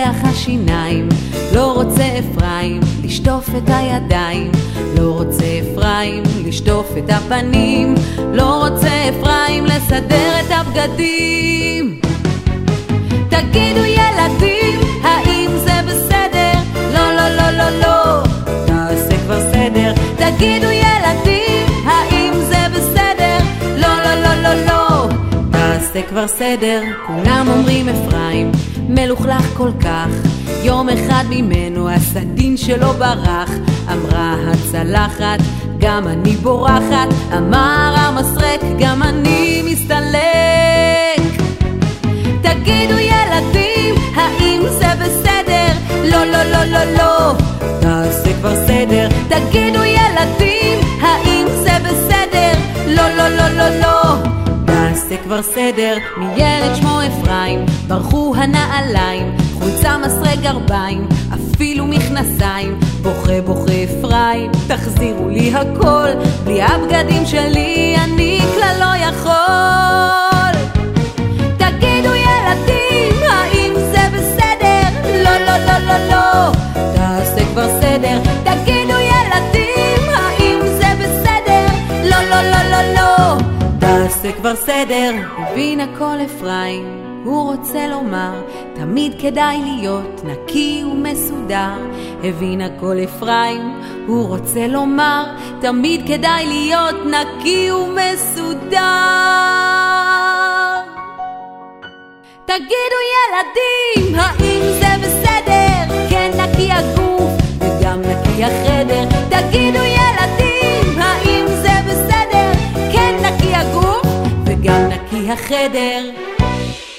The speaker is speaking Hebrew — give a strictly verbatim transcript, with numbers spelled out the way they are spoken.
ריח השיניים, לא רוצה אפרים לשטוף את הידיים, לא רוצה אפרים לשטוף את הפנים, לא רוצה אפרים לסדר את הבגדים. תגידו ילדים, האם זה בסדר? לא, לא, לא, לא, לא, תעשה כבר סדר. תגידו ילדים, האם זה בסדר? לא, לא, לא, לא, לא, תעשה כבר סדר. כולם אומרים אפרים מלוכלך כל כך, יום אחד ממנו הסדין שלו ברח. אמרה הצלחת, גם אני בורחת, אמר המסרק, גם אני מסתלק. תגידו ילדים, האם זה בסדר? לא, לא, לא, לא, לא, תעשה כבר סדר. תגידו ילדים, האם זה בסדר? לא, לא, לא, לא, לא, תעשה כבר סדר. מילד שמו אפרים ברחו הנעליים, חולצה מסרק גרביים, אפילו מכנסיים. בוכה בוכה אפרים, תחזירו לי הכל, בלי הבגדים שלי אני כלל לא יכול. תגידו ילדים, האם זה בסדר? לא, לא, לא, לא, לא, תעשה כבר סדר. תגידו ילדים, האם זה בסדר? לא, לא, לא, לא, לא, תעשה כבר סדר. הבין הכל אפרים, הוא רוצה לומר, תמיד כדאי להיות נקי ומסודר. הבין הכל אפרים, הוא רוצה לומר, תמיד כדאי להיות נקי ומסודר. תגידו ילדים, האם זה בסדר? כן, נקי הגוף וגם נקי החדר. תגידו ילדים, האם זה בסדר? כן, נקי הגוף וגם נקי החדר.